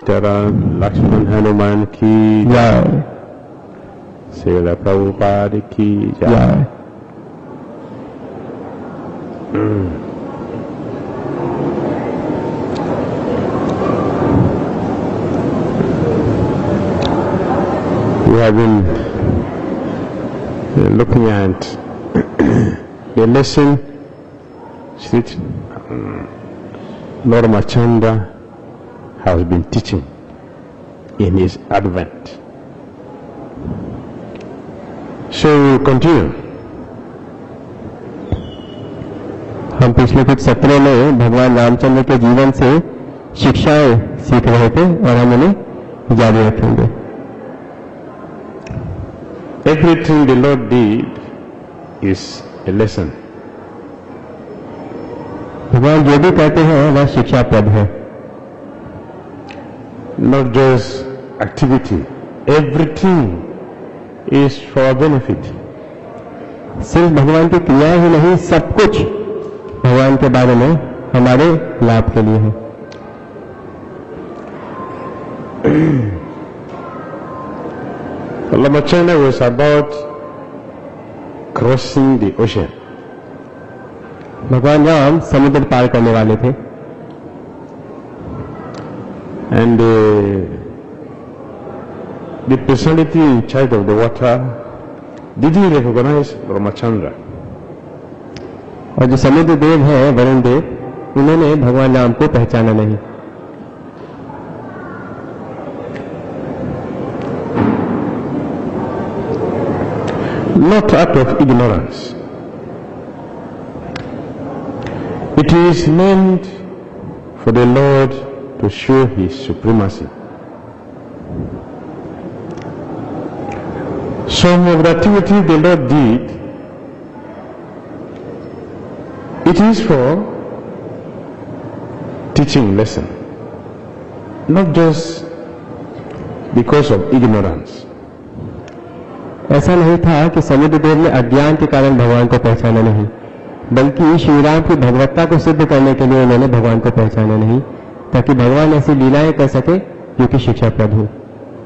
लक्ष्मण हनुमान की जय। श्रील प्रभुपाद की जय। We have been looking at the lesson that Lord Ramachandra has been teaching in his advent. So we will continue. हम पिछले कुछ सत्रों में भगवान रामचंद्र के जीवन से शिक्षाएं सीख रहे थे और हम उन्हें जारी रखेंगे। Everything the Lord did is a lesson. भगवान जो भी कहते हैं वह शिक्षाप्रद है। Not just activity. Everything is for benefit. सिर्फ भगवान की क्रिया ही नहीं, सब कुछ भगवान के बारे में हमारे लाभ के लिए है। Lord Ramachandra was about crossing the ocean. भगवान राम समुद्र पार करने वाले थे। And the personality in charge of the water didn't recognize Ramachandra. और जो समुद्र देव है वरुण देव, उन्होंने भगवान राम को पहचाना नहीं। Not out of ignorance. It is meant for the Lord to show his supremacy. Some of the activity the Lord did, it is for teaching lesson, not just because of ignorance. ऐसा नहीं था कि समुद्र देव ने अज्ञान के कारण भगवान को पहचाना नहीं, बल्कि श्री राम की भगवत्ता को सिद्ध करने के लिए उन्होंने भगवान को पहचाना नहीं, ताकि भगवान ऐसी लीलाएं कर सके जो कि शिक्षाप्रद हो।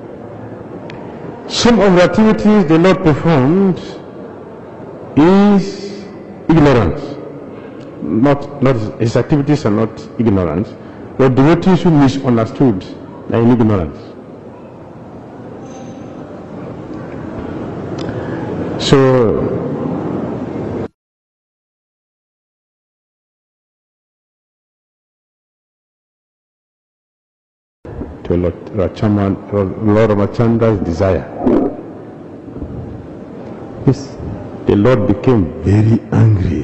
Some of the activities the Lord performed is ignorance. Not his activities are not ignorance, but devotees who misunderstood are in ignorance. So to Lord Ramachandra's desire, the Lord became very angry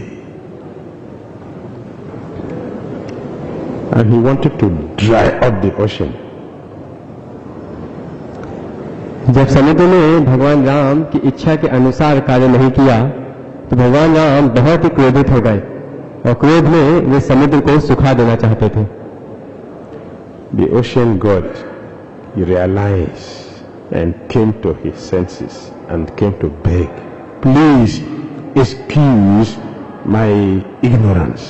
and he wanted to dry up the ocean. जब समुद्र ने भगवान राम की इच्छा के अनुसार कार्य नहीं किया तो भगवान राम बहुत ही क्रोधित हो गए और क्रोध में वे समुद्र को सुखा देना चाहते थे। The ocean god, he realized and came to his senses and came to beg, please excuse my ignorance.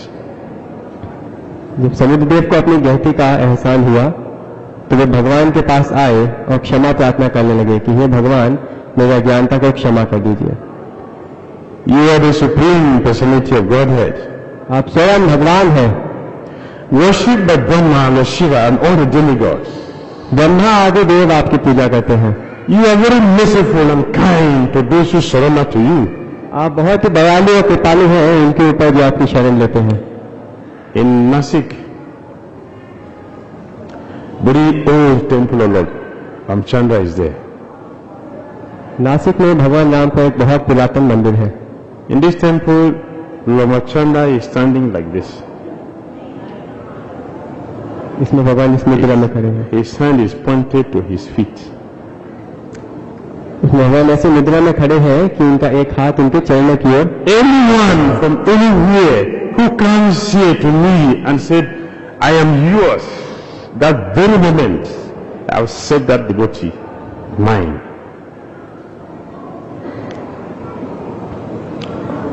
जब समुद्र देव को अपनी गलती का एहसान हुआ तो वे भगवान के पास आए और क्षमा प्रार्थना करने लगे कि हे भगवान, मेरी अज्ञानता को क्षमा कर दीजिए। You are the supreme personality of Godhead. आप स्वयं भगवान हैं। Worshipped by Brahma and Shiva and all the demigods. Brahma आदि देव आपकी पूजा करते हैं। You are very merciful and kind to those who surrender to you. आप बहुत ही दयालु और कृपालु हैं उनके ऊपर जो आपकी शरण लेते हैं। In Nasik, very old temple of Lord Ramchandra is there. Nashik में भगवान राम का एक बहुत पुरातन मंदिर है। In this temple, Ramachandra is standing like this. इसमें भगवान इस मुद्रा में खड़े हैं। His hand is pointed to his feet. भगवान ऐसे मुद्रा में खड़े हैं कि उनका एक हाथ उनके चरणों की ओर। Anyone from anywhere who comes here to me and said, I am yours, that very moment I have said that devotee, mine.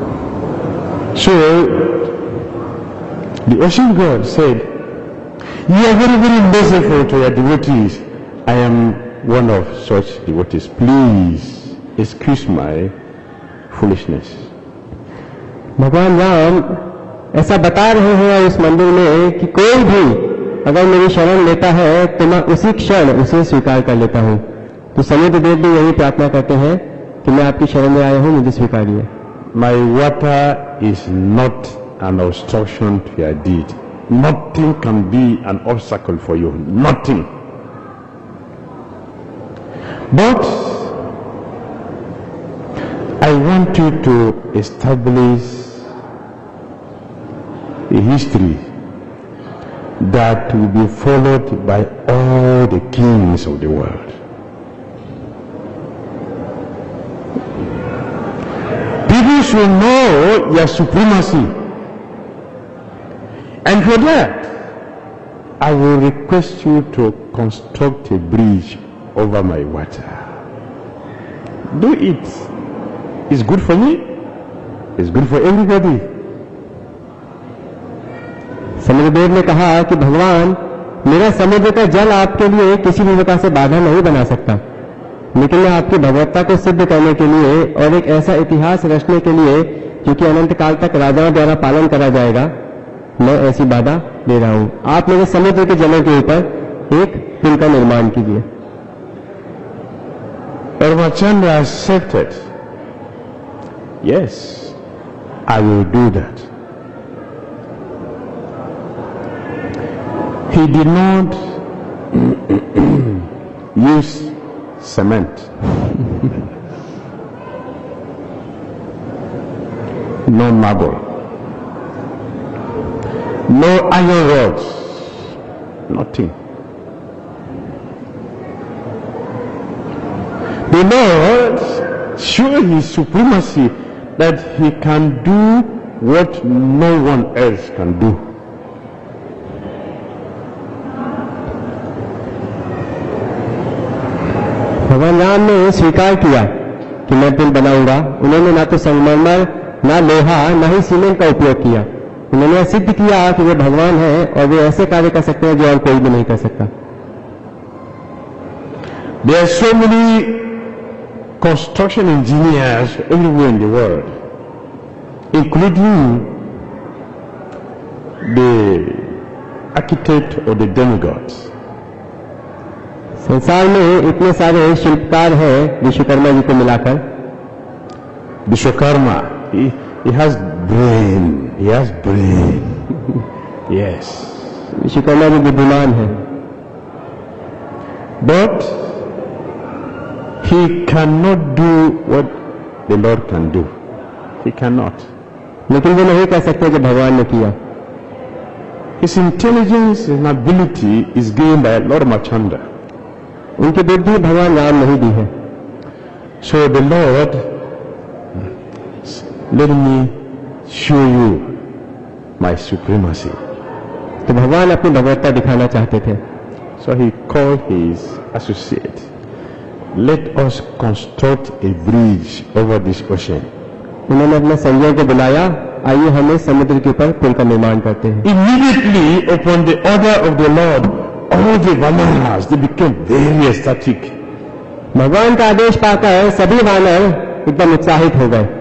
So the ocean god said, You are very, very merciful to your devotees. I am one of such devotees. Please excuse my foolishness. भगवान राम ऐसा बता रहे हैं उस मंदिर में कि कोई भी अगर मेरी शरण लेता है तो मैं उसी क्षण उसे स्वीकार कर लेता हूँ। तो समुद्र देव भी यही प्रार्थना करते हैं कि मैं आपकी शरण में आया हूँ, मुझे स्वीकारिए। My water is not an obstruction to your deed. Nothing can be an obstacle for you. Nothing. But I want you to establish a history that will be followed by all the kings of the world. People should know your supremacy. And for that, I will request you to construct a bridge over my water. Do it. It's good for me. It's good for everybody. समुद्रदेव ने कहा कि भगवान, मेरा समुद्र का जल आपके लिए किसी भी प्रकार से बाधा नहीं बना सकता, लेकिन मैं आपकी भगवत्ता को सिद्ध करने के लिए और एक ऐसा इतिहास रचने के लिए जो कि अनंत काल तक राजाओं द्वारा पालन करा जाएगा, मैं ऐसी बाधा दे रहा हूं। आप मेरे समुद्र के जलों के ऊपर एक पुल का निर्माण कीजिए। Ramachandra accepted. Yes, I will do that. He did not use cement, no marble, no iron rods, nothing. The Lord showed His supremacy that He can do what no one else can do. भगवान राम ने स्वीकार किया कि मैं पुल बनाऊंगा। उन्होंने ना तो संगमरमर, ना लोहा, ना ही सीमेंट का उपयोग किया। उन्होंने सिद्ध किया कि वे भगवान हैं और वे ऐसे कार्य कर सकते हैं जो और कोई भी नहीं कर सकता। There are so many construction engineers everywhere in the world, including the architect or the demigods. संसार में इतने सारे शिल्पकार हैं विश्वकर्मा जी को मिलाकर। Vishwakarma, he has brain. He has brain. Yes. Vishwakarma ji बुद्धिमान है, but he cannot do what the Lord can do. He cannot. लेकिन वो नहीं कर सकते जो भगवान ने किया। His intelligence and ability is given by Lord Ramachandra. उनकी बुद्धि भगवान राम नहीं दी है। So the Lord, let me show you my supremacy. तो भगवान अपनी भगवत्ता दिखाना चाहते थे। So he called his associate. Let us construct a bridge over this ocean. उन्होंने अपने संजय को बुलाया, आइए हम इस समुद्र के ऊपर पुल का निर्माण करते हैं। Immediately upon the order of the Lord, all the Vamanas, they became very ecstatic. भगवान का आदेश पाकर सभी वानर एकदम उत्साहित हो गए।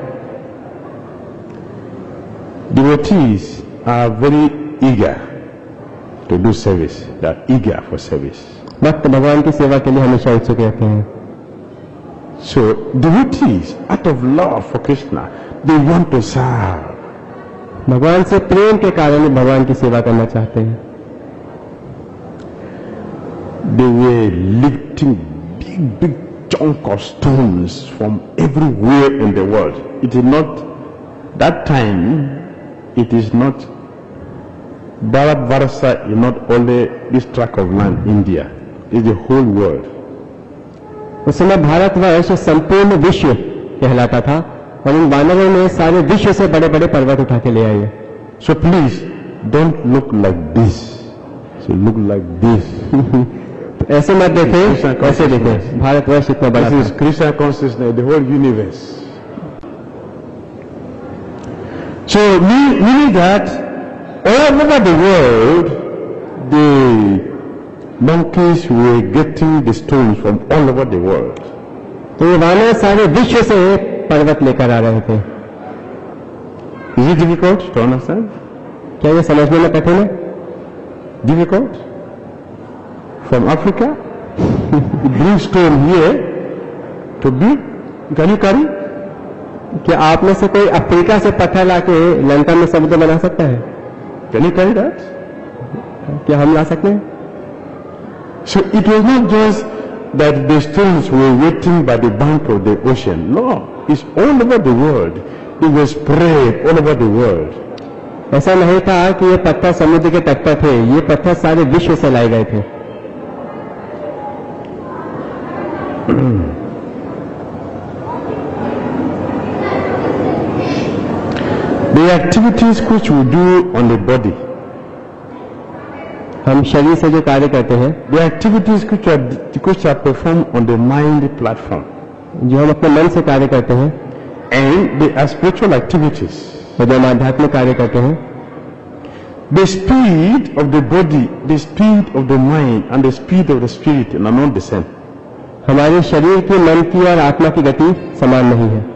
Devotees are very eager to do service. They are eager for service. भक्त भगवान की सेवा के लिए हमेशा उत्सुक रहते हैं। So devotees, out of love for Krishna, they want to serve. भगवान से प्रेम के कारण भगवान की सेवा करना चाहते हैं। They were lifting big chunk of stones from everywhere in the world. It is not, that time, it is not, Bharatvarsa is not only this tract of land, India, it's the whole world. उस समय भारतवर्ष संपूर्ण विश्व कहलाता था और इन वानरों ने सारे विश्व से बड़े बड़े पर्वत उठा के ले आए। So please, don't look like this. So look like this. ऐसे मत देखें, ऐसे देखें। भारतवर्ष इतना बड़ा This is Krishna consciousness, the whole universe. So meaning that all over the world, the monkeys were getting the stones from all over the world. तो ये वानर सारे विश्व से पर्वत लेकर आ रहे थे। Is it difficult to understand? क्या ये समझने में कठिन है? Difficult? From Africa? You bring stone here to be, can you carry? क्या आप में से कोई अफ्रीका से पत्थर लाके लंका में समुद्र बना सकता है? Can you carry that? क्या हम ला सकते हैं? So it was not just that the stones were waiting by the bank of the ocean. No, it's all over the world. It was spread all over the world. ऐसा नहीं था कि ये पत्थर समुद्र के तट पर थे, ये पत्थर सारे विश्व से लाए गए थे। The activities which we do on the body, हम शरीर से जो कार्य करते हैं, the activities which are performed on the mind platform, जो हम अपने मन से कार्य करते हैं, and the spiritual activities, और जो हम आध्यात्मिक कार्य करते हैं, the speed of the body, the speed of the mind, and the speed of the spirit are not the same. हमारे शरीर की, मन की और आत्मा की गति समान नहीं है।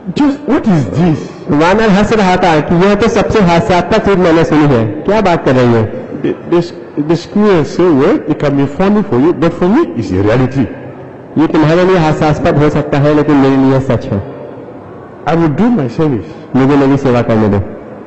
Just what is this? वानर हंस रहा था कि यह तो सबसे हास्यास्पद चीज मैंने सुनी है, क्या बात कर रही है। The squirrel say, well, it can be funny for you, but for me, it's a reality. ये तुम्हारे लिए हास्यास्पद हो सकता है लेकिन मेरे लिए सच है। I will do my service. मुझे मेरी सेवा करने दो।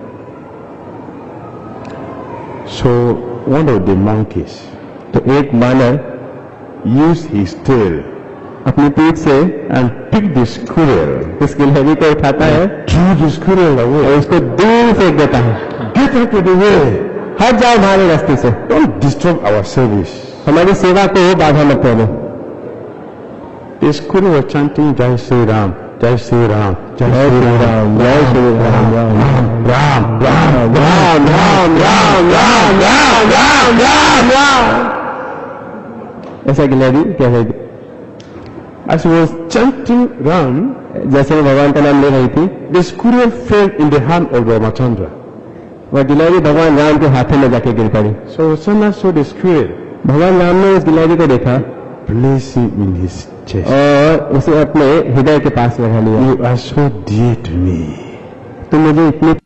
So one of the monkeys तो एक वानर used his tail अपनी पीठ से and picked the squirrel, उस गिलहरी को उठाता है threw the squirrel और away. उसको दूर फेंक देता है। Get out of the way. हट जाओ हमारे रास्ते से, Don't disturb our service. हमारी सेवा को बाधा मत करो। The squirrel was chanting Jai Sri Ram, Jai Sri Ram, Jai जय Sri श्री Ram, राम, जय Shri Ram, Ram Ram, Ram, Ram. Ram Ram Ram Ram Ram Ram Ram Ram. ऐसा गिलहरी कह रही थी। As he was chanting Ram, जैसे वो भगवान का नाम ले रही थी, the squirrel fell in the hand of Ramachandra. वह गिलहरी भगवान राम के हाथों में जाके गिर पड़ी। So Sanna saw the squirrel, भगवान राम ने उस गिलहरी को देखा place him in his chest. और उसे अपने हृदय के पास रखा लिया। You are so dear to me. तुम मुझे इतनी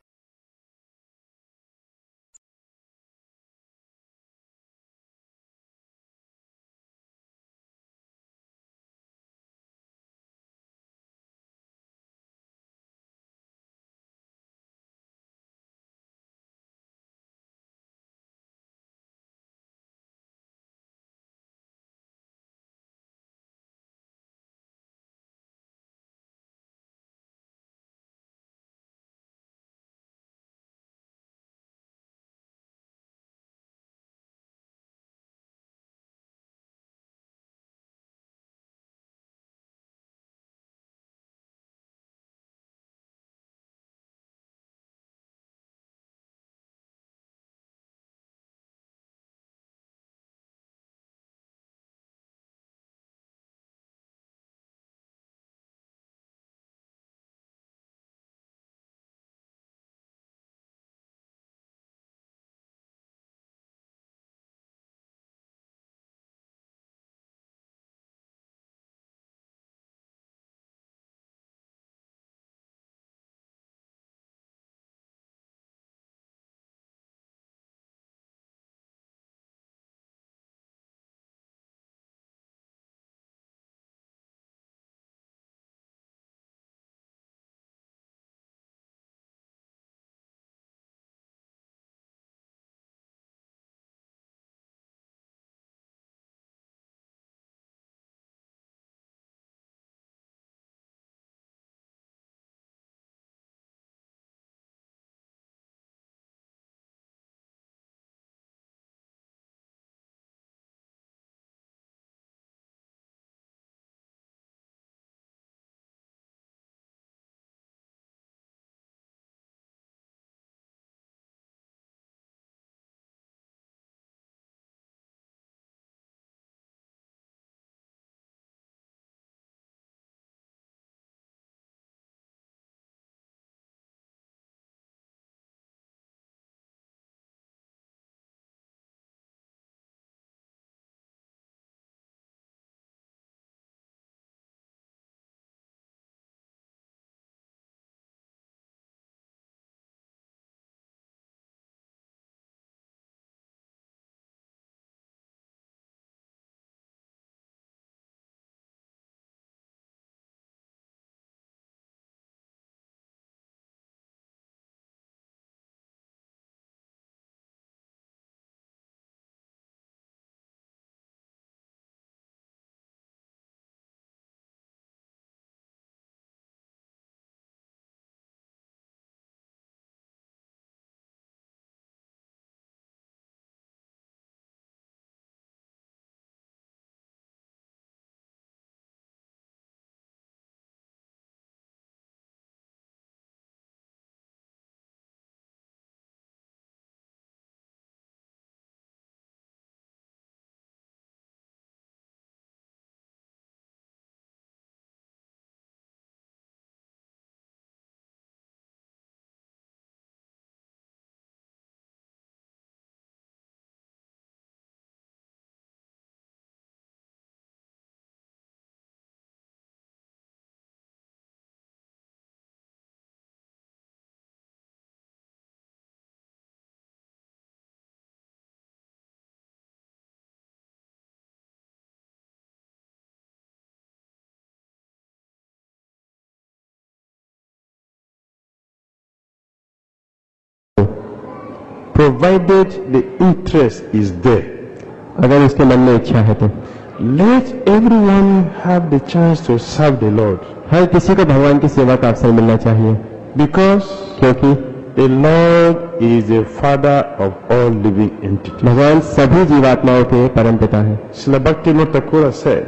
provided the interest is there. अगर उसके मन में इच्छा है तो Let everyone have the chance to serve the Lord, हर किसी को भगवान की सेवा का अवसर मिलना चाहिए, because क्योंकि the Lord is the Father of all living entities. भगवान सभी जीवात्माओं के परम पिता है। Srila Bhaktivinoda Thakur said,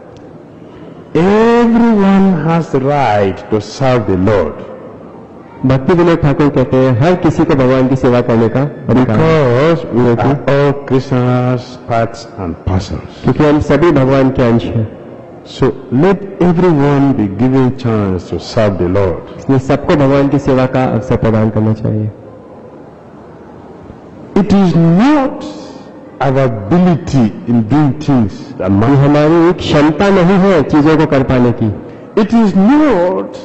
everyone has the right to serve the Lord, भक्ति विनोद ठाकुर कहते हैं हर किसी को भगवान की सेवा करने का अधिकार है, because we are all Krishna's parts and parcels. क्योंकि हम सभी भगवान के अंश हैं। So let everyone be given chance to serve the Lord. इसलिए सबको भगवान की सेवा का अवसर प्रदान करना चाहिए। It is not our ability in doing things that ये matter. हमारी क्षमता नहीं है चीजों को कर पाने की, It is not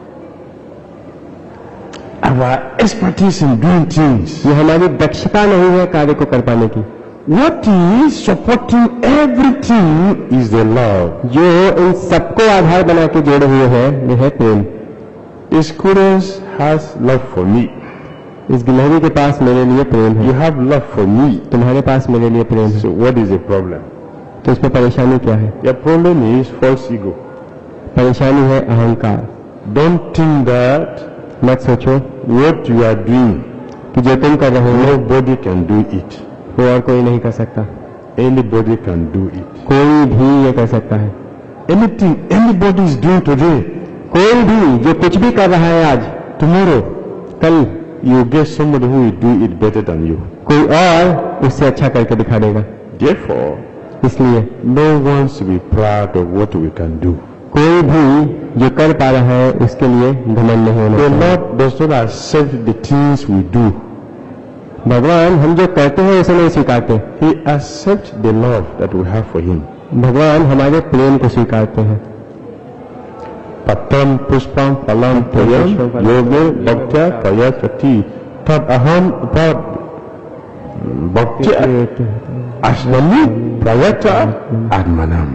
our expertise in doing things. ये हमारी दक्षता नहीं है कार्य को कर पाने की। What is supporting everything is the love. जो इन सबको आधार बना के जोड़े हुए हैं वो है प्रेम। The students has love for me. इस गिलहरी के पास मेरे लिए प्रेम You है, have love for me. तुम्हारे पास मेरे लिए प्रेम है, So what is the problem? तो इसमें परेशानी क्या है? The problem is false ego. परेशानी है अहंकार। Don't think that मत सोचो what you are doing, कि जो तुम कर रहे हो nobody can do it. वो और कोई नहीं कर सकता, Anybody can do it. कोई भी ये कर सकता है। Anything anybody is doing today, कोई भी जो कुछ भी कर रहा है आज, tomorrow कल you get somebody who will do it better than you. कोई और उससे अच्छा करके दिखा देगा। Therefore, इसलिए no one should be proud of what we can do. कोई भी जो कर पा रहा है उसके लिए घमंड नहीं होना The चाहिए। Lord does not accept the things we do. भगवान हम जो करते हैं उसे नहीं स्वीकारते, He accepts the love that we have for Him. भगवान हमारे प्रेम को स्वीकारते हैं। Patam puspam palam payam yoge bhaktya payachati tad aham upad bhaktya asnami prayata atmanam.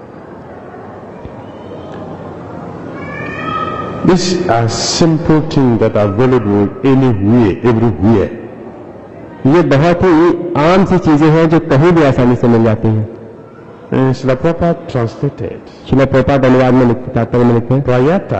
These are simple things that are available anywhere, everywhere. ये बहुत ही आम सी चीजें हैं जो कहीं भी आसानी से मिल जाती हैं। And Srila Prabhupada translated Srila Prabhupada अनुवाद में लिखते, तात्पर्य में लिखते हैं, Prayata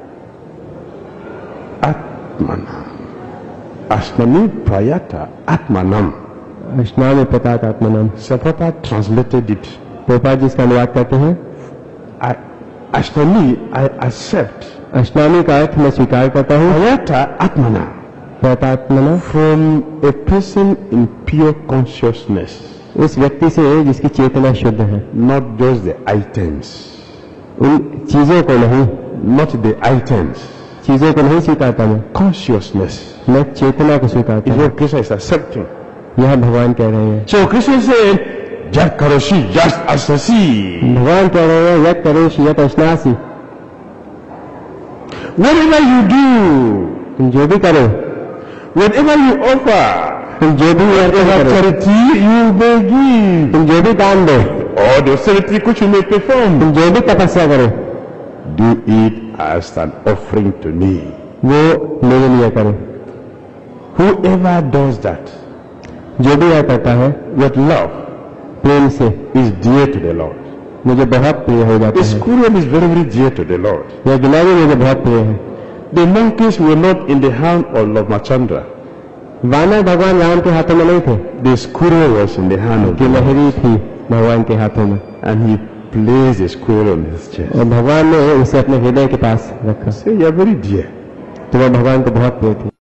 Atmanam. Asnami Prayata Atmanam. स्नान प्रतात आत्मनाम। Srila Prabhupada translated it. Prabhupada ji इसका अनुवाद करते हैं, Asnami, I accept स्नानी का अर्थ मैं स्वीकार करता हूँ, Prayata Atmana प्रतात्मना from a person in pure consciousness, उस व्यक्ति से जिसकी चेतना शुद्ध है, not just the items, उन चीजों को नहीं, not the items, चीजों को नहीं स्वीकारता consciousness मैं चेतना को स्वीकारता is हूँ। what Krishna is accepting. यह भगवान कह रहे हैं। So Krishna said, Jat Karoshi, just asasi. भगवान कह रहे हैं यत करोश यत अश्नासी, Whatever you do, तुम जो भी करो, whatever you offer, तुम जो भी अर्पण whatever करो, charity you may give, तुम जो भी दान दो, or the austerity which you may perform, तुम जो भी तपस्या करो, do it as an offering to me. वो मेरे लिए करो। Whoever does that जो भी यह करता है with love प्रेम से is dear to the Lord. मुझे बहुत प्रिय हो जाता The है। squirrel is very, very dear to the Lord. यह गिलहरी मुझे बहुत प्रिय है। The monkeys were not in the hand of Lord Machandra. वानर भगवान राम के हाथों में नहीं थे, The squirrel was in the hand of the Lord. गिलहरी थी भगवान के हाथों में, And he placed the squirrel on his chest. और भगवान ने उसे अपने हृदय के पास रखा, So you are very dear. तो वह भगवान को बहुत प्रिय थी।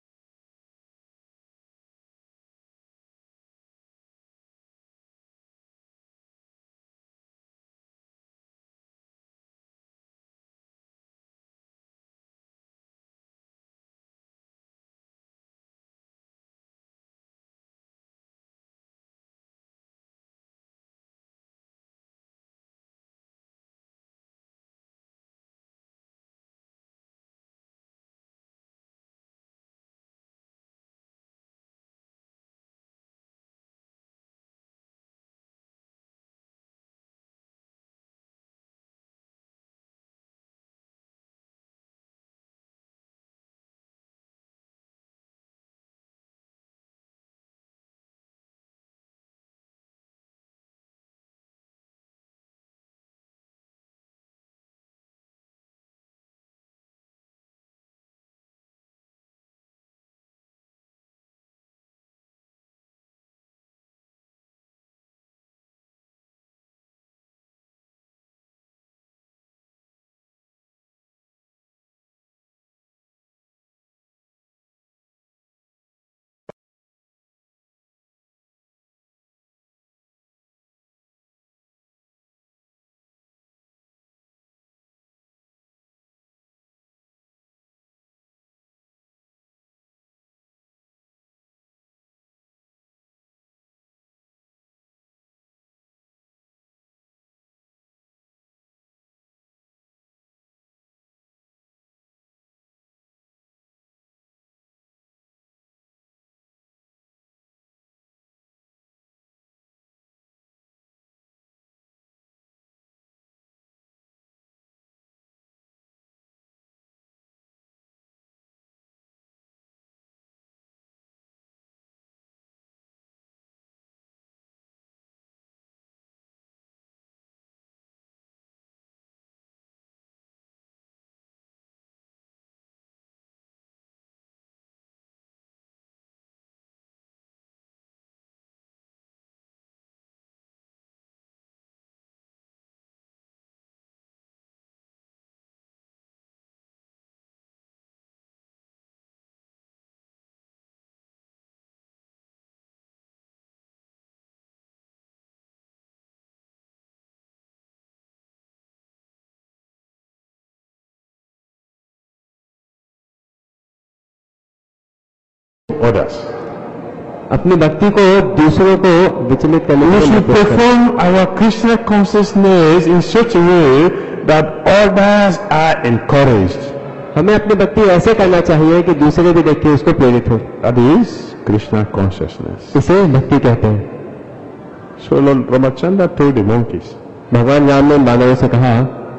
others. अपनी भक्ति को दूसरों को विचलित करने We के लिए should प्रयोग करें। perform our Krishna consciousness in such a way that others are encouraged. हमें अपनी भक्ति ऐसे करना चाहिए कि दूसरे भी देख के उसको प्रेरित हो। That is Krishna consciousness. इसे भक्ति कहते हैं। So Lord Ramachandra told the monkeys, भगवान राम ने बानरों से कहा,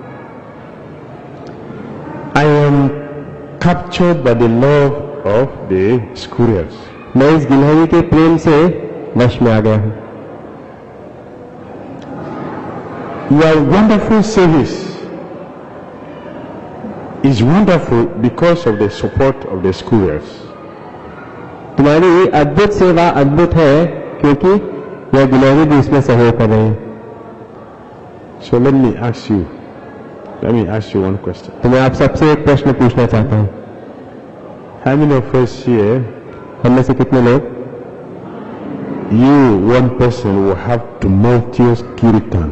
I am captured by the love of the squirrels. मैं इस गिलहरी के प्रेम से वश में आ गया हूं। Your wonderful service is wonderful because of the support of the squirrels. तुम्हारी अद्भुत सेवा अद्भुत है क्योंकि यह गिलहरी भी इसमें सहयोग कर रही है। So let me ask you one question. तो मैं आप सबसे एक प्रश्न पूछना चाहता हूं। How many of us here, हम में से कितने लोग you, one person, will have tumultuous kirtan?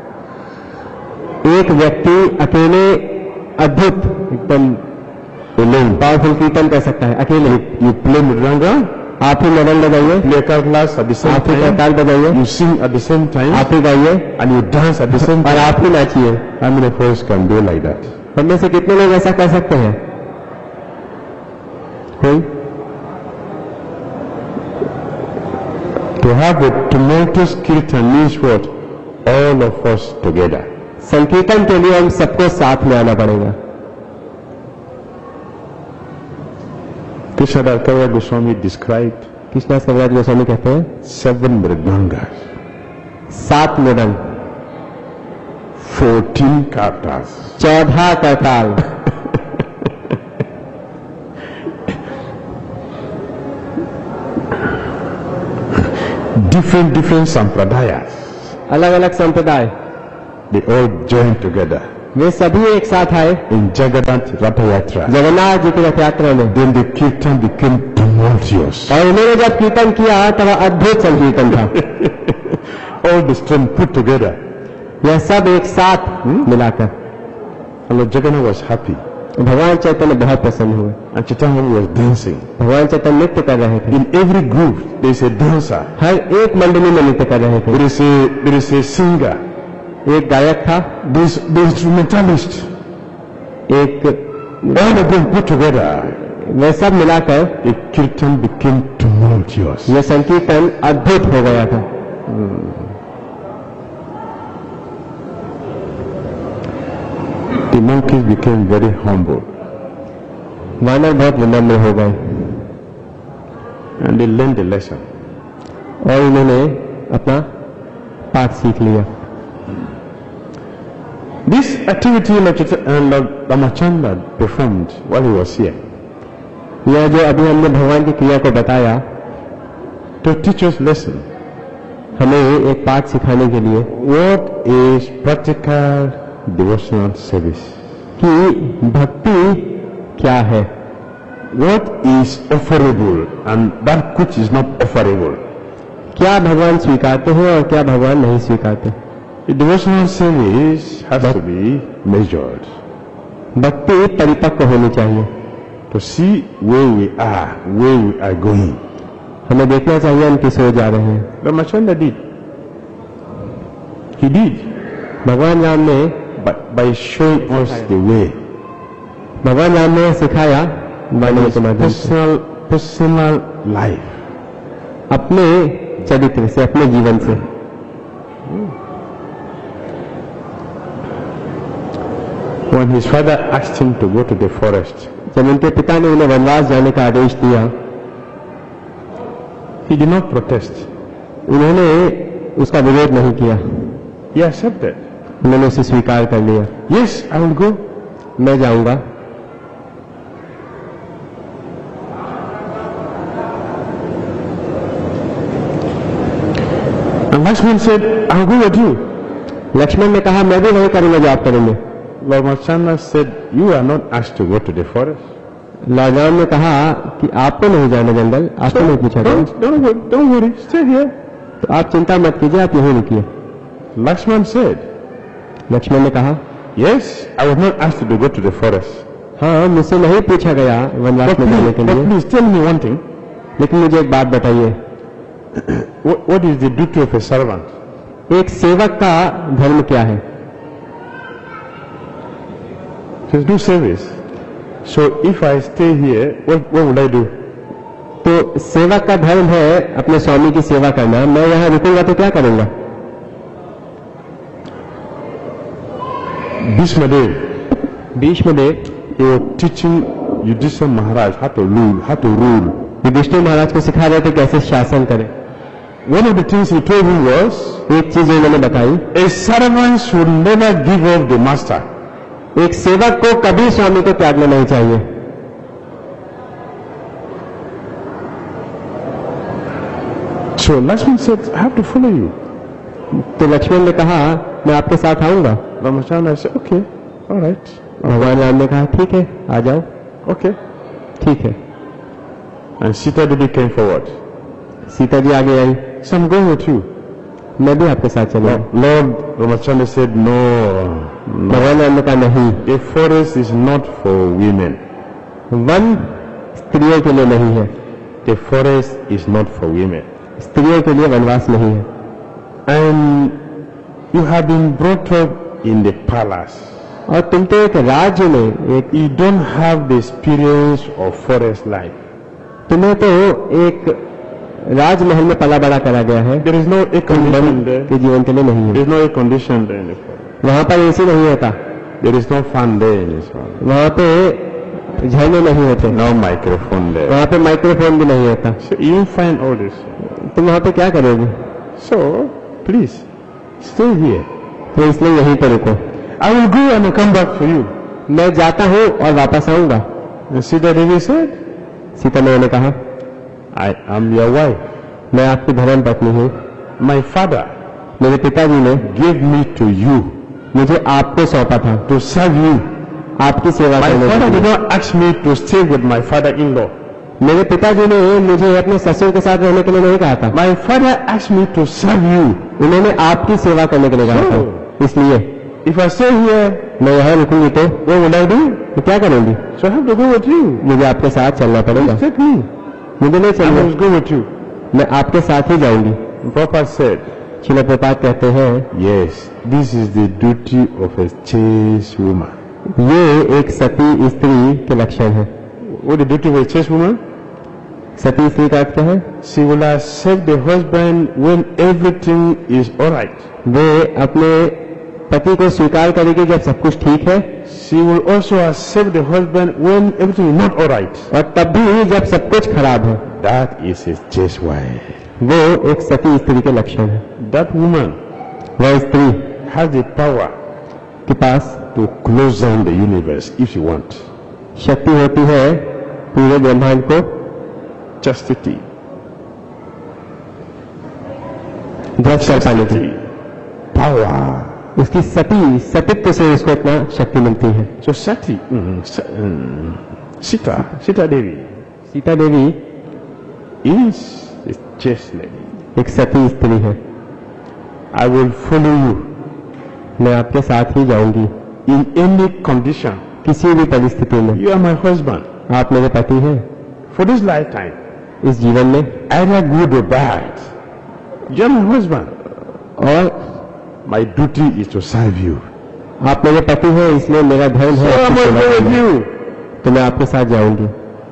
एक व्यक्ति अकेले अद्भुत एकदम Alone. पावरफुल कीर्तन कर सकता है अकेले? You play mridanga, आप ही मदन लगाइए, play karlas at the same आप ही time, करताल बजाइए, you sing at the same time, आप ही गाइए and you dance at the same और time. आप ही नाचिए। How many of us can do like that? हम में से कितने लोग ऐसा कर सकते हैं? कोई? To have a tumultuous kirtan means what? All of us together. संकीर्तन के लिए हम सबको साथ में आना पड़ेगा। Krishnadas Kaviraj Goswami described Krishnadas कविराज गोस्वामी कहते हैं 7 mridangas, 7 मृदंग, 14 kartas, 14 करताल, different sampradayas. अलग अलग संप्रदाय, They all joined together वे सभी एक साथ आए in Jagannath Ratha Yatra. Jagannath ji की रथ यात्रा में। Then the kirtan became tumultuous. और उन्होंने जब कीर्तन किया तब अद्भुत संकीर्तन था। All the strength put together. यह सब एक साथ मिलाकर And Lord Jagannath was happy. भगवान चैतन्य बहुत प्रसन्न हुए। And Chaitanya was dancing. भगवान चैतन्य नृत्य कर रहे थे। In every group, there is a dancer. हर एक मंडली में नृत्य कर रहे थे। There is a singer. एक गायक था, There is the instrumentalist. एक, All of them put together. वे सब मिलाकर The kirtan became tumultuous. यह संकीर्तन अद्भुत हो गया था। The monkeys became very humble. वानर बहुत विनम्र हो गए And they learned the lesson. और उन्होंने अपना पाठ सीख लिया। This activity Lord Ramachandra performed while he was here यह जो अभी हमने भगवान की क्रिया को बताया, to teach us lesson. हमें एक पाठ सिखाने के लिए What is practical devotional service? कि भक्ति क्या है, What is offerable and that which is not offerable? क्या भगवान स्वीकारते हैं और क्या भगवान नहीं स्वीकारते। The devotional service has to be measured भक्ति परिपक्व होनी चाहिए। to see where we are going. हमें देखना चाहिए हम किस ओर जा रहे हैं। Ramachandra did. He did भगवान राम ने by showing us the way. भगवान राम ने सिखाया वाणी के माध्यम से, Personal life. अपने चरित्र से, अपने जीवन से। When his father asked him to go to the forest, जब उनके पिता ने उन्हें वनवास जाने का आदेश दिया, he did not protest. उन्होंने उसका विरोध नहीं किया, He accepted. उन्होंने उसे स्वीकार कर लिया। Yes, I will go. मैं जाऊंगा। And Lakshman said, I will go with you. Lakshman ने कहा मैं भी वही करूंगा जो आप करेंगे। Lord Ramachandra said, you are not asked to go to the forest. Lord Ram ने कहा कि आपको नहीं जाना जंगल, आपको नहीं पूछा गया, Don't worry, stay here. तो आप चिंता मत कीजिए, आप यहीं रुकिए। Lakshman said, लक्ष्मण ने कहा yes, I was not asked to go to the forest. हाँ, मुझसे नहीं पूछा गया वनवास में जाने के But लिए, please tell me one thing. लेकिन मुझे एक बात बताइए, What is the duty of a servant? एक सेवक का धर्म क्या है? To do service. So if I stay here, what will I do? तो सेवक का धर्म है अपने स्वामी की सेवा करना, मैं यहाँ रुकूंगा तो क्या करूंगा? Bhishmadev, Bhishmadev he was teaching Yudhishthira Maharaj how to rule. Yudhishthir महाराज को सिखा रहे थे कैसे शासन करें। One of the things he told him was, एक चीज उन्होंने बताई, a servant should never give up the master. एक सेवक को कभी स्वामी को त्यागना नहीं चाहिए। So Lakshman said, I have to follow you. तो लक्ष्मण ने कहा मैं आपके साथ आऊंगा। Ramachandra said, okay, all right, भगवान राम ने कहा ठीक है आ जाओ। okay. ठीक है। And Sita Devi came forward. Sita ji आगे आई, So I'm going with you. मैं भी आपके साथ चलूंगा। Lord Ramachandra said, no, भगवान राम ने कहा नहीं, the forest is not for women. वन स्त्रियों के लिए नहीं है, The forest is not for women. स्त्रियों के लिए वनवास नहीं है। And you have been brought up in the palace. और तुम तो एक राज्य में एक, You don't have the experience of forest life. तुम्हें तो एक राजमहल में पला बड़ा करा गया है, There is no air condition there. के जीवन के लिए नहीं There है। is no air condition there in the forest. वहाँ पर एसी नहीं होता, There is no fan there in this one. वहाँ पे झरने नहीं होते, No microphone there. वहाँ पे माइक्रोफोन भी नहीं होता। So you find all this. तुम वहाँ पे क्या करोगे? So please stay here. तो इसलिए यहीं पर रुको, I will go and come back for you. मैं जाता हूँ और वापस आऊंगा। And Sita Devi said, Sita मैया ने कहा I am your wife. मैं आपकी धर्म पत्नी हूँ, My father मेरे पिताजी ने gave me to you मुझे आपको सौंपा था to serve you. आपकी सेवा My करने के father did लिए। not ask me to stay with my father-in-law. मेरे पिताजी ने मुझे अपने ससुर के साथ रहने के लिए नहीं कहा था, My father asked me to serve you. उन्होंने आपकी सेवा करने के लिए कहा था। इसलिए If I stay here, मैं यहाँ रुकूंगी तो what will I do? क्या करूंगी? So I have to go with you. मुझे आपके साथ चलना पड़ेगा। Please take me. मुझे नहीं I चलना, must go with you. मैं आपके साथ ही जाऊंगी। Prabhupada said, श्रील प्रभुपाद कहते हैं yes, this is the duty of a chaste woman. ये एक सती स्त्री के लक्षण है। What is the duty of a chaste woman? सती स्त्री का अर्थ क्या है? She will accept the husband when everything is alright. वे अपने पति को स्वीकार करेगी जब सब कुछ ठीक है, She will also accept the husband when everything is not alright. और तब भी जब सब कुछ खराब है। That is a chaste wife. वो एक सती स्त्री के लक्षण है। That woman वह स्त्री has the power के पास to close down the universe if she wants. शक्ति होती है पूरे ब्रह्मांड को Chastity. ध्वस्त कर पाने की। Power. उसकी सतीत्व से उसको इतना शक्ति मिलती है। So Sati, Sita Devi Sita Devi is a chaste lady. एक सती स्त्री है। I will follow you मैं आपके साथ ही जाऊंगी in any condition. किसी भी परिस्थिति में। You are my husband आप मेरे पति हैं for this lifetime. इस जीवन में, Either good or bad. You are my husband. और My duty is to serve you. आप मेरे पति हैं, इसलिए मेरा धर्म है So I आपकी must सेवा go with करना। you. तो मैं आपके साथ जाऊंगी।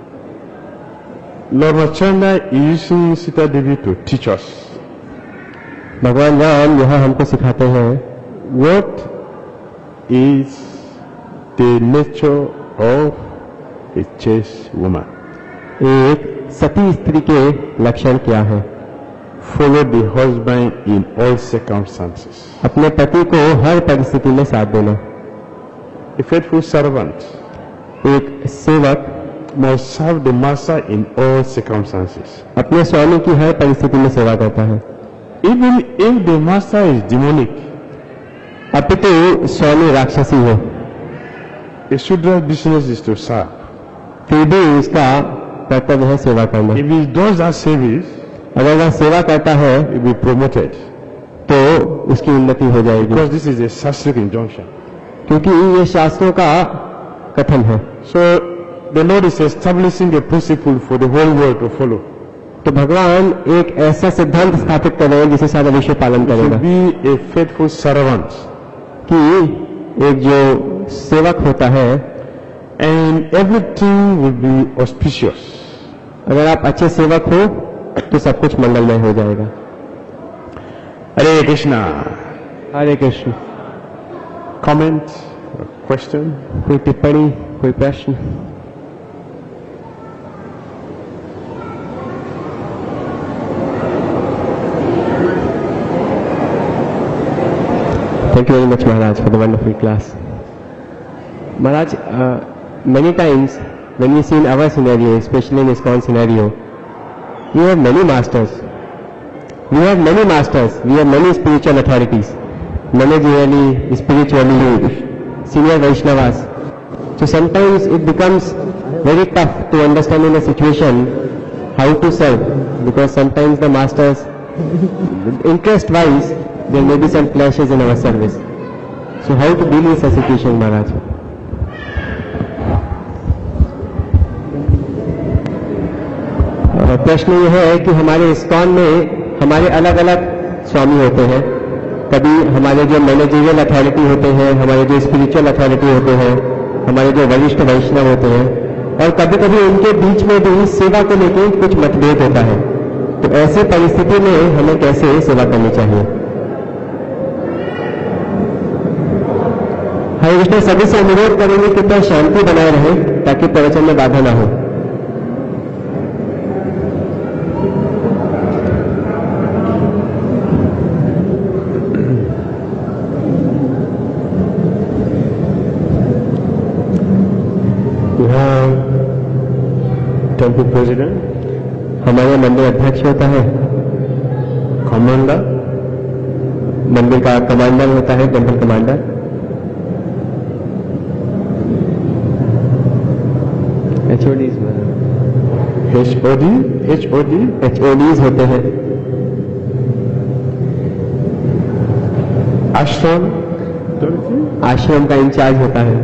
Lord Ramachandra is using Sita Devi to teach us भगवान राम यहाँ हमको सिखाते हैं what is the nature of a chaste woman. एक सती स्त्री के लक्षण क्या है। Follow the husband in all circumstances. अपने पति को हर परिस्थिति में साथ देना। A faithful servant एक सेवक must serve the master in all circumstances. अपने स्वामी की हर परिस्थिति में सेवा करता है, Even if the master is demonic. अपितु स्वामी राक्षसी हो A Shudra's business is to serve. फिर भी उसका कर्तव्य है सेवा करना। If he does that service, अगर वह सेवा करता है he will be promoted. तो उसकी उन्नति हो जाएगी, Because this is a Shastric injunction. क्योंकि ये शास्त्रों का कथन है। So the Lord is establishing a principle for the whole world to follow. तो भगवान एक ऐसा सिद्धांत स्थापित कर रहे हैं जिसे सारा विश्व पालन to करेगा be a faithful servant, कि एक जो सेवक होता है, and everything will be auspicious. अगर आप अच्छे सेवक हो तो सब कुछ मंगलमय हो जाएगा। Hare Krishna. हरे कृष्ण। Comment, question? कोई टिप्पणी, कोई प्रश्न? Thank you very much, Maharaj, for the wonderful class. Maharaj, many times when we see in our scenario, especially in ISKCON scenario, we have many masters. We have many spiritual authorities, managerially, spiritually, senior Vaishnavas. So sometimes it becomes very tough to understand in a situation how to serve, because sometimes the masters, interest-wise, there may be some clashes in our service. So how to deal with such situation, Maharaj? प्रश्न यह है कि हमारे ISKCON में हमारे अलग अलग स्वामी होते हैं। कभी हमारे जो मैनेजरियल अथॉरिटी होते हैं, हमारे जो स्पिरिचुअल अथॉरिटी होते हैं, हमारे जो वरिष्ठ वैष्णव होते हैं, और कभी कभी उनके बीच में भी सेवा को लेकर कुछ मतभेद होता है। तो ऐसे परिस्थिति में हमें कैसे सेवा करनी चाहिए? हरे कृष्ण। सभी से अनुरोध करेंगे कृपया शांति बनाए रहे ताकि प्रवचन में बाधा ना हो। We have temple president, हमारे मंदिर अध्यक्ष होता है, commander, मंदिर का कमांडर होता है, टेम्पल कमांडर, HODs होते हैं, आश्रम का इंचार्ज होता है,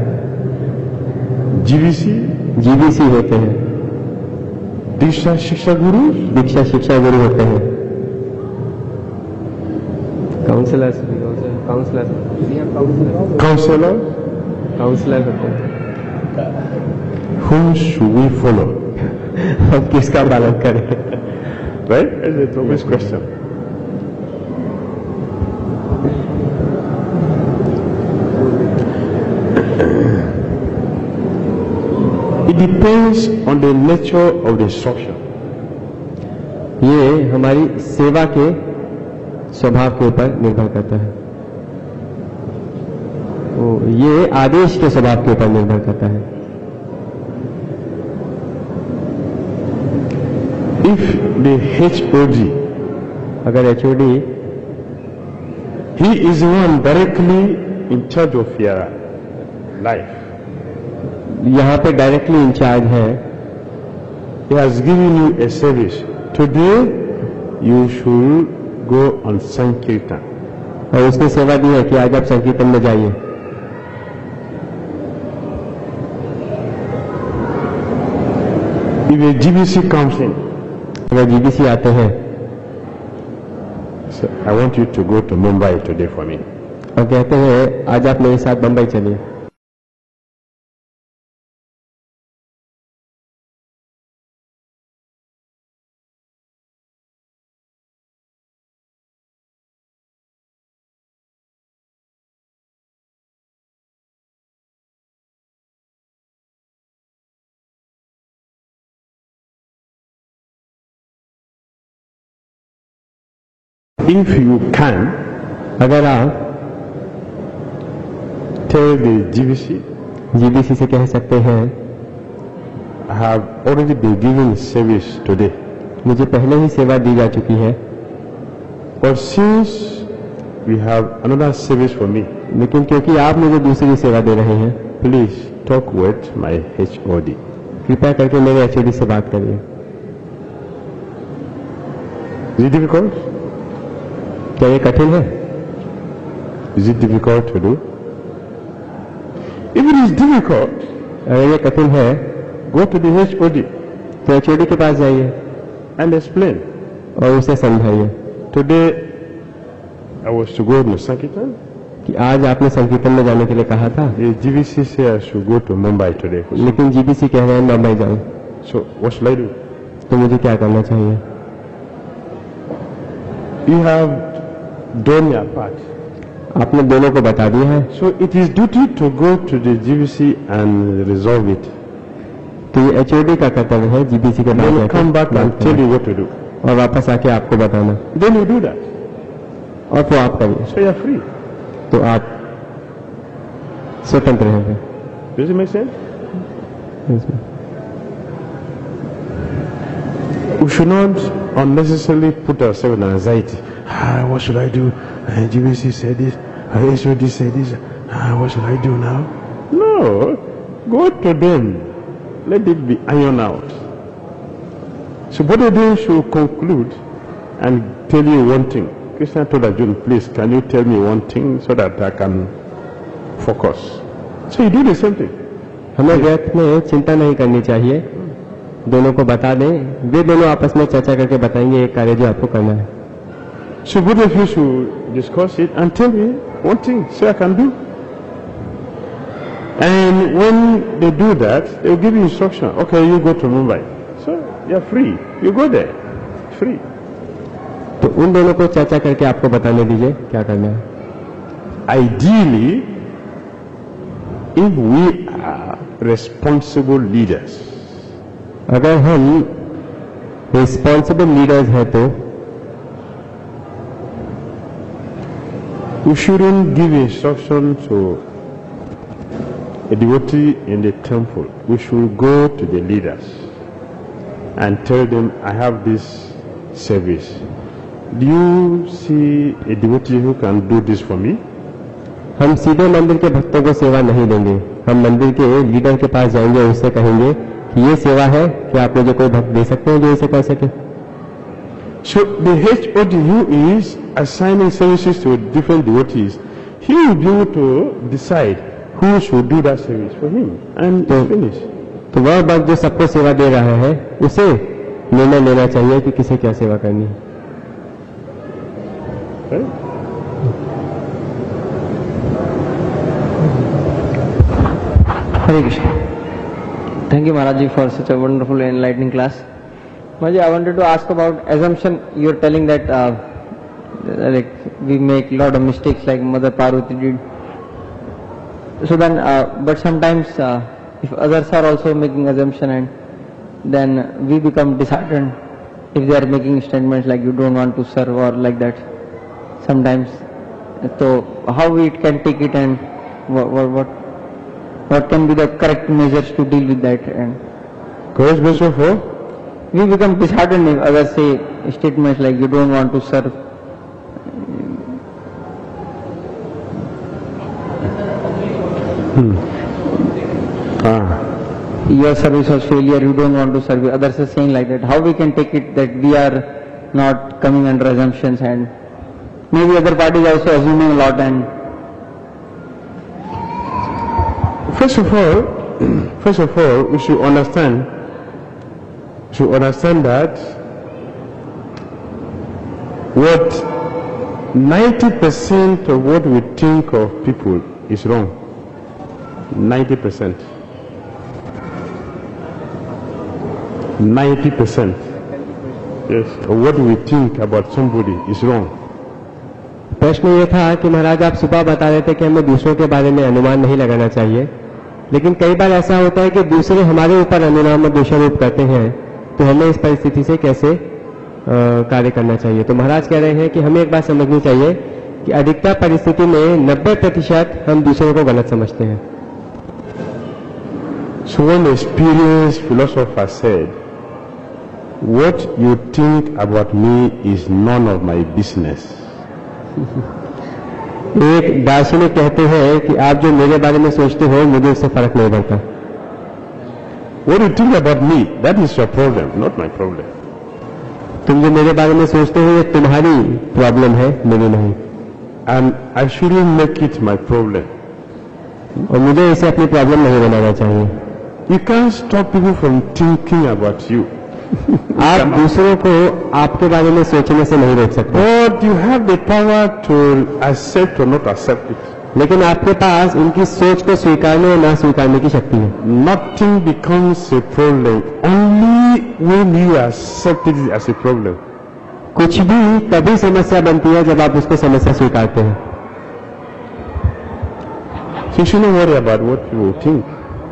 GBC होते हैं, दीक्षा शिक्षा गुरु होते हैं, काउंसलर होते हैं। Whom should we follow? हम किसका पालन करें? Right? That's the obvious question. It depends on the nature of the instruction. ये हमारी सेवा के स्वभाव के ऊपर निर्भर करता है। ये आदेश के स्वभाव के ऊपर निर्भर करता है। If the HOD, अगर HOD, he is the one directly in charge of your life. यहाँ पे डायरेक्टली इंचार्ज है, He has given you a service. Today you should go on Sankirtan. और उसने सेवा दी है कि आज आप संकीर्तन में जाइए। If a GBC comes in, अगर GBC आते हैं, so I want you to go to Mumbai today for me. और कहते हैं आज आप मेरे साथ बंबई चलिए, If you can, अगर आप tell the GBC से कह सकते हैं I have already been given service today. मुझे पहले ही सेवा दी जा चुकी है, But since we have another service for me, लेकिन क्योंकि आप मुझे दूसरी सेवा दे रहे हैं, please talk with my HOD. कृपया करके मेरे HOD से बात करिए। Is it difficult? क्या ये कठिन है? Is it difficult to do? If it is difficult, अगर ये कठिन है go to the HOD. तो HOD के पास जाइए। and explain. और उसे समझाइए Today, I was to go to Sankirtan. कि आज आपने संकीर्तन में जाने के लिए कहा था, The GVC said I should go to Mumbai today. लेकिन जीबीसी कह रहे हैं मुंबई जाऊं, So what should I do? तो मुझे क्या करना चाहिए? You have done your part. आपने दोनों को बता दिया है, So it is duty to go to the GVC and resolve it. तो ये एचओडी का कर्तव्य है जीबीसी के Then बाद come back and tell you what to do. और वापस आके आपको बताना, Then you do that. और तो आप करिए, So you are free. तो आप स्वतंत्र हैं। Does it make sense? We should not unnecessarily put ourselves in anxiety. What should I do? GVC said this. HOD said this. What should I do now? No. Go to them. Let it be ironed out. So both of them should conclude and tell you one thing. Krishna told Arjuna, please, can you tell me one thing so that I can focus? So you do the same thing. हमें व्यर्थ में चिंता नहीं करनी चाहिए, दोनों को बता दें, वे दोनों आपस में चर्चा करके बताएंगे एक कार्य जो आपको करना है। So both of you should discuss it and tell me one thing so I can do. And when they do that, they will give you instruction. Okay, you go to Mumbai. So you're free. You go there. Free. तो उन दोनों को चर्चा करके आपको बताने दीजिए क्या करना है। Ideally, if we are responsible leaders, अगर हम रिस्पॉन्सिबल लीडर्स हैं तो we shouldn't give instruction to a devotee in the temple. We should go to the leaders and tell them, I have this service. Do you see a devotee who can do this for me? हम सीधे मंदिर के भक्तों को सेवा नहीं देंगे, हम मंदिर के लीडर के पास जाएंगे और उससे कहेंगे कि ये सेवा है कि आप मुझे कोई भक्त दे सकते हैं जो इसे कर सके। So the HOD who is assigning services to different devotees, he will be able to decide who should do that service for him and finish. तो वह भक्त जो सबको सेवा दे रहा है उसे निर्णय लेना चाहिए कि किसे क्या सेवा करनी है। Right? Hare Krishna. Thank you Maharaj ji for such a wonderful and enlightening class. Maharaj ji, I wanted to ask about assumption. You are telling that like we make a lot of mistakes like Mother Parvati did. So then, but sometimes if others are also making assumption and then we become disheartened if they are making statements like you don't want to serve or like that. Sometimes, so how we can take it and what can be the correct measures to deal with that? And Correct measure for? we become disheartened if others say statements like you don't want to serve. Your service was failure, you don't want to serve. Others are saying like that. How we can take it that we are not coming under assumptions and maybe other parties also assuming a lot and First of all, we should understand that what 90% of what we think of people is wrong. 90%. 90%. Yes, of what we think about somebody is wrong. प्रश्न ये था कि महाराज आप सुबह बता रहे थे कि हमें दूसरों के बारे में अनुमान नहीं लगाना चाहिए, लेकिन कई बार ऐसा होता है कि दूसरे हमारे ऊपर अनुमान दोषारोप करते हैं, तो हमें इस परिस्थिति से कैसे कार्य करना चाहिए। तो महाराज कह रहे हैं कि हमें एक बात समझनी चाहिए कि अधिकतर परिस्थिति में 90% हम दूसरों को गलत समझते हैं। So one experienced philosopher said, what you think about me is none of my business. एक दार्शनिक कहते हैं कि आप जो मेरे बारे में सोचते हो मुझे उससे फर्क नहीं पड़ता। What you think about me, that is your problem, not my problem. तुम जो मेरे बारे में सोचते हो ये तुम्हारी प्रॉब्लम है, मेरी नहीं। And I shouldn't make it my problem. और मुझे इसे अपनी प्रॉब्लम नहीं बनाना चाहिए। You can't stop people from thinking about you. आप दूसरों को आपके बारे में सोचने से नहीं रोक सकते, but you have the power to accept or not accept it. लेकिन आपके पास उनकी सोच को स्वीकारने और ना स्वीकारने की शक्ति है. Nothing becomes a problem only when you accept it as a problem. कुछ भी तभी समस्या बनती है जब आप उसको समस्या स्वीकारते हैं. So you shouldn't worry about what people think.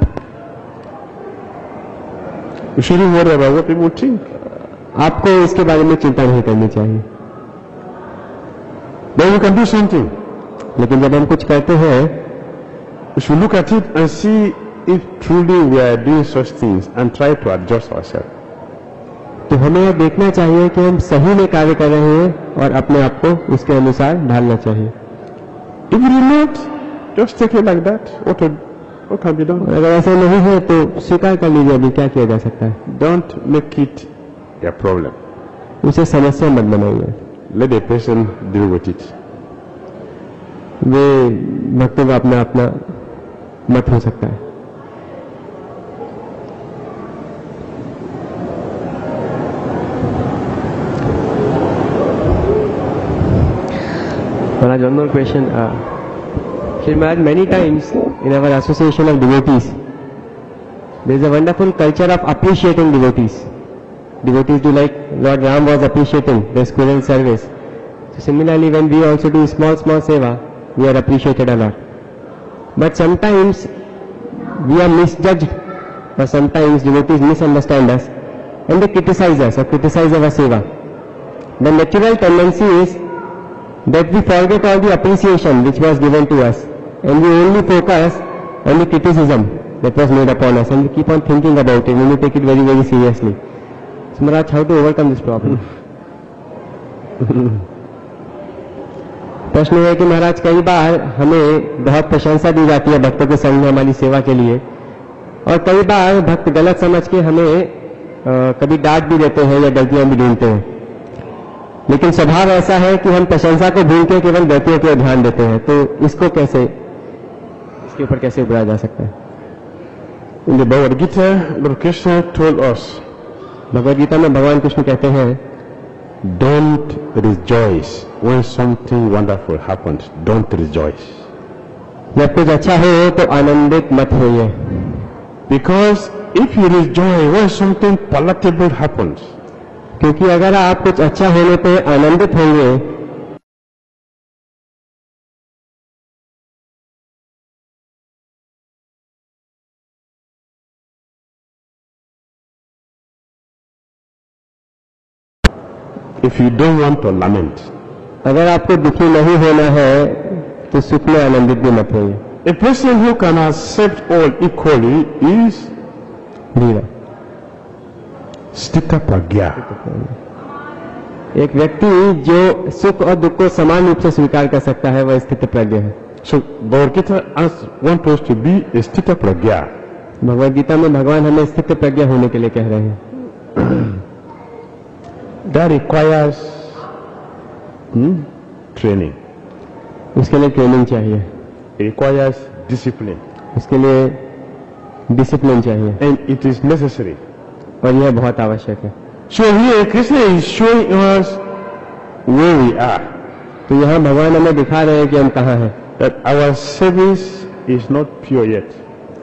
You shouldn't worry about what people think. आपको इसके बारे में चिंता नहीं करनी चाहिए. Then you can do something. लेकिन जब हम कुछ करते हैं, We should look at it and see if truly we are doing such things and try to adjust ourselves. तो हमें यह देखना चाहिए कि हम सही में कार्य कर रहे हैं और अपने आप को उसके अनुसार ढालना चाहिए. If you not, just take it like that. What can be done? और अगर ऐसा नहीं है तो स्वीकार कर लीजिए, अभी क्या किया जा सकता है. Don't make it a problem. उसे समस्या मत बनाइए. Let the person deal with it. वे भक्तों का अपना अपना मत हो सकता है. Maharaj, one more question. Shri Maharaj, many times in our association of devotees, there is a wonderful culture of appreciating devotees. Devotees do like Lord Ram was appreciating the squirrel service. So similarly, when we also do small seva, we are appreciated a lot. But sometimes we are misjudged, or sometimes devotees misunderstand us and they criticize us or criticize our seva. The natural tendency is that we forget all the appreciation which was given to us and we only focus on the criticism that was made upon us and we keep on thinking about it and we take it very, very seriously. So Maharaj, how to overcome this problem? प्रश्न है कि महाराज कई बार हमें बहुत प्रशंसा दी जाती है भक्तों के संग में हमारी सेवा के लिए, और कई बार भक्त गलत समझ के हमें कभी डांट भी देते हैं या गलतियां भी ढूंढते हैं. लेकिन स्वभाव ऐसा है कि हम प्रशंसा को भूल के केवल गलतियों पर ध्यान देते हैं. तो इसको कैसे, इसके ऊपर कैसे उभरा जा सकता है? In the Bhagavad Gita, Lord Krishna told us, Bhagavad Gita में भगवान कृष्ण कहते हैं, don't rejoice when something wonderful happens. Don't rejoice. जब कुछ अच्छा हो तो आनंदित मत होइए. Because if you rejoice when something palatable happens, क्योंकि अगर आप कुछ अच्छा होने पे आनंदित होंगे if you don't want to lament, अगर आपको दुखी नहीं होना है तो सुख में आनंदित भी मत होइए. a person who can accept all equally is Dheera. Sthita Pragya. एक व्यक्ति जो सुख और दुख को समान रूप से स्वीकार कर सकता है वह स्थित प्रज्ञ है. So Bhagavad Gita wants us to be a Sthita Pragya. Bhagavad Gita में भगवान हमें स्थित प्रज्ञ होने के लिए कह रहे हैं. That requires training. उसके लिए ट्रेनिंग चाहिए, It requires discipline. उसके लिए डिसिप्लिन चाहिए, And it is necessary. और यह बहुत आवश्यक है. So here Krishna is showing us where we are. तो यहाँ भगवान हमें दिखा रहे हैं कि हम कहाँ हैं. That our service is not pure yet.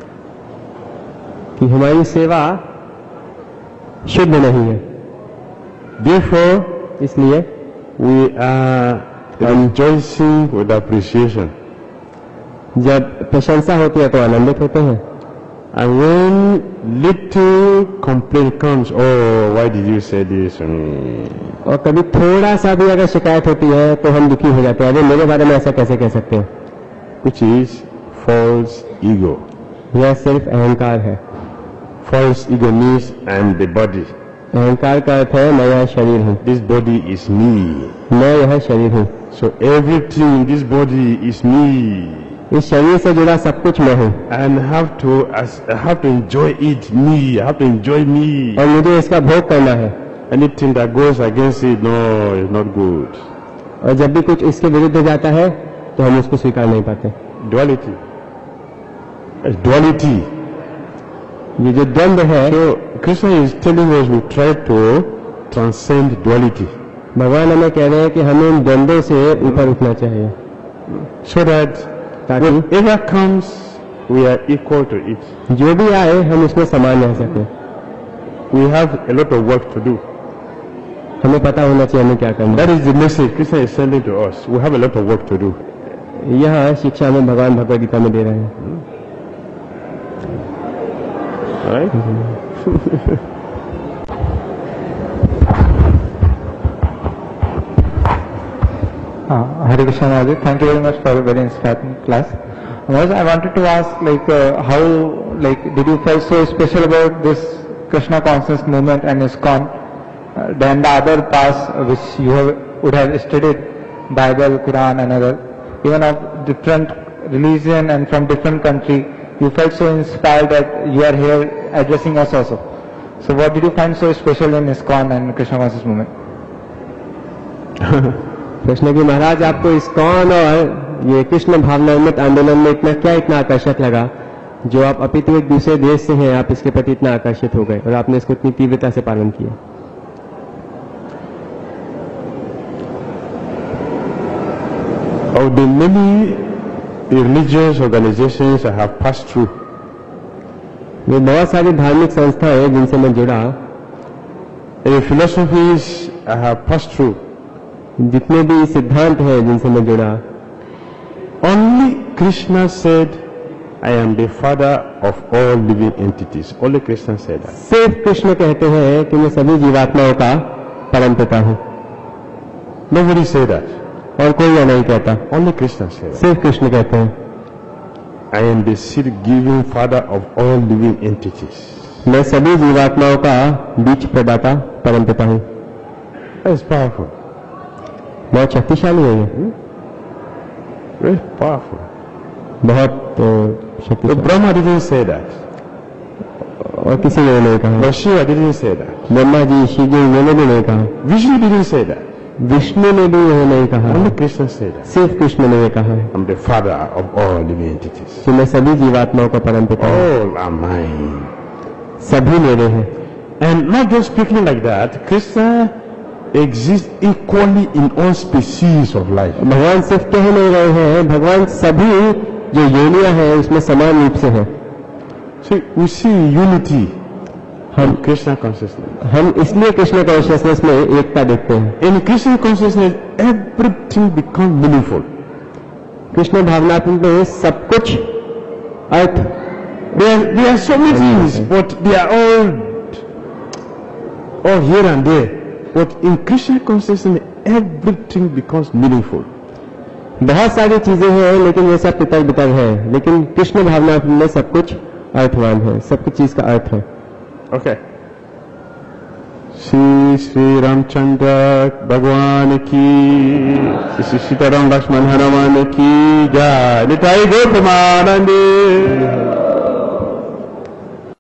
कि हमारी सेवा शुद्ध नहीं है. Therefore, इसलिए we are rejoicing with appreciation. जब प्रशंसा होती है तो आनंदित होते हैं. And when little complaint comes, oh, why did you say this? और कभी थोड़ा सा भी अगर शिकायत होती है तो हम दुखी हो जाते हैं. अरे मेरे बारे में ऐसा कैसे कह सकते हैं? Which is false ego. यह सिर्फ अहंकार है. False ego means I am the body. अहंकार का अर्थ है मैं यह शरीर हूँ. This body is me. मैं यह शरीर हूँ. So everything in this body is me. इस शरीर से जुड़ा सब कुछ मैं हूँ. And I have to enjoy it, me. I have to enjoy me. और मुझे इसका भोग करना है. Anything that goes against it, no, it's not good. और जब भी कुछ इसके विरुद्ध जाता है तो हम उसको स्वीकार नहीं पाते. Duality. It's duality. ये जो द्वंद्व है, Krishna is telling us we try to transcend duality भगवान हमें कह रहे हैं कि हमें इन द्वंद्वों से ऊपर उठना चाहिए, so that ताकि whatever comes, we are equal to it. जो भी आए हम उसमें समान रह सके। We have a lot of work to do. हमें पता होना चाहिए हमें क्या करना। That is the message Krishna is sending to us. We have a lot of work to do. यह शिक्षा हमें भगवान भगवद गीता में दे रहे हैं। Right? Hare Krishna Maharaj, thank you very much for a very inspiring class. Maharaj, I wanted to ask, how, did you feel so special about this Krishna conscious movement and ISKCON than the other paths which you would have studied, Bible, Quran, and other, even of different religion and from different country? You felt so inspired that you are here addressing us also. So, what did you find so special in ISKCON and Krishna conscious movement? प्रश्न की महाराज आपको ISKCON और ये कृष्ण भावनामृत आंदोलन में इतना आकर्षक लगा, जो आप अभी तो एक दूसरे देश से हैं, आप इसके प्रति इतना आकर्षित हो गए और आपने इसको इतनी तीव्रता से पालन किया। Of the many religious organizations I have passed through, ये बहुत सारी धार्मिक संस्थाएं हैं जिनसे मैं जुड़ा, the philosophies I have passed through, जितने भी सिद्धांत हैं जिनसे मैं जुड़ा, only Krishna said, I am the father of all living entities. Only Krishna said that. सिर्फ कृष्ण कहते हैं कि मैं सभी जीवात्माओं का परम पिता हूं। Nobody said that. और कोई यह नहीं कहता, Only Krishna said that. सिर्फ कृष्ण कहते हैं I am the seed-giving father of all living entities. मैं सभी जीवात्माओं का बीज प्रदाता परम पिता हूं। That's powerful. बहुत शक्तिशाली है ये, Very powerful. बहुत But शक्तिशाली। Brahma didn't say that. और किसी ने नहीं कहा, But Shiva didn't say that. Brahma ji, Shiv जी इन्होंने भी नहीं कहा, Vishnu didn't say that. Vishnu ने भी यह नहीं कहा, Only Krishna said that. सिर्फ कृष्ण ने ये कहा है I'm the father of all living entities. कि मैं सभी जीवात्माओं का परम पिता हूं, All are mine. सभी मेरे हैं। And not just speaking like that, Krishna exists equally in all species of life. भगवान सिर्फ कह नहीं रहे हैं, भगवान सभी जो योनियां हैं उसमें समान रूप से है। So we see unity in Krishna consciousness. हम इसलिए कृष्ण कॉन्शियसनेस में एकता देखते हैं। In Krishna consciousness, everything becomes meaningful. Krishna भावनात्मक में सब कुछ अर्थ, There are so many things, but they are all here and there. But in Krishna consciousness, everything becomes meaningful. बहुत सारी चीजें हैं लेकिन ये सब तितर बितर है, लेकिन कृष्ण भावनात्मक में सब कुछ अर्थवान है, सब कुछ चीज का अर्थ है। Okay. श्री रामचंद्र भगवान की, श्री सीताराम लक्ष्मण हनुमान की जय। निताई गौतमानंद।